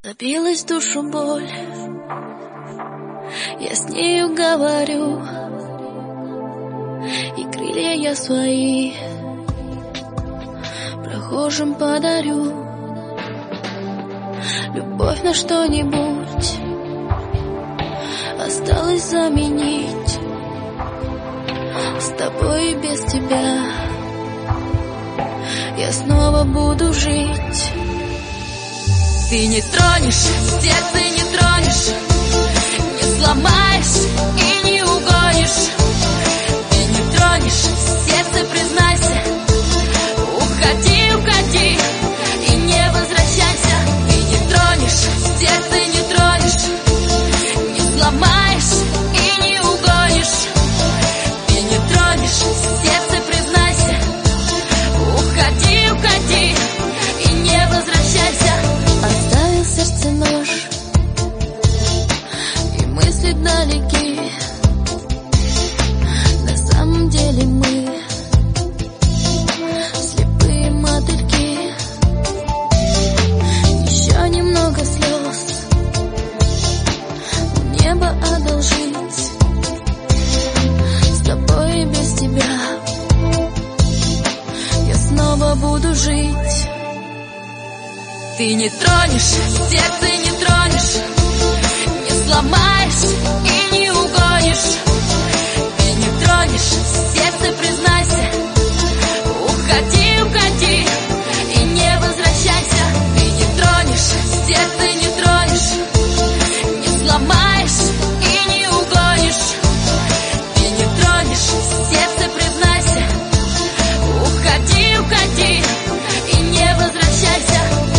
Забилась в душу боль, я с нею говорю, и крылья я свои прохожим подарю. Любовь на что-нибудь осталось заменить, с тобой и без тебя я снова буду жить. Ты не тронешь, сердце не тронешь, не сломаешь и не угонишь. Ты не тронешь, сердце признайся, уходи, уходи и не возвращайся. Ты не тронешь, сердце не тронешь, не сломаешь и не угонишь. Ты не тронешь, сердце признайся, уходи, уходи и не возвращайся. Оставил сердце нож, и мысли далеки. На самом деле мы слепые мотыльки. Еще немного слез небо одолжить, с тобой и без тебя я снова буду жить. Ты не тронешь, сердце не тронешь, не сломаешь и не угонишь. Ты не тронешь, сердце признайся, уходи, уходи и не возвращайся. Ты не тронешь, сердце не тронешь, не сломаешь и не угонишь. Ты не тронешь, сердце признайся, уходи, уходи и не возвращайся.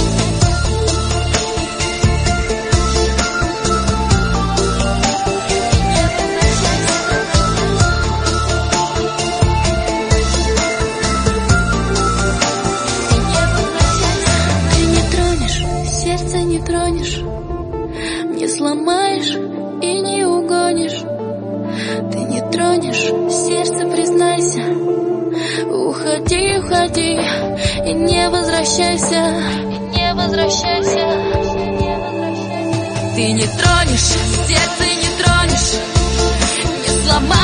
Не тронешь, не сломаешь и не угонишь. Ты не тронешь, сердце признайся, уходи, уходи и не возвращайся, и не возвращайся. Ты не тронешь, сердце не тронешь, не сломаешь.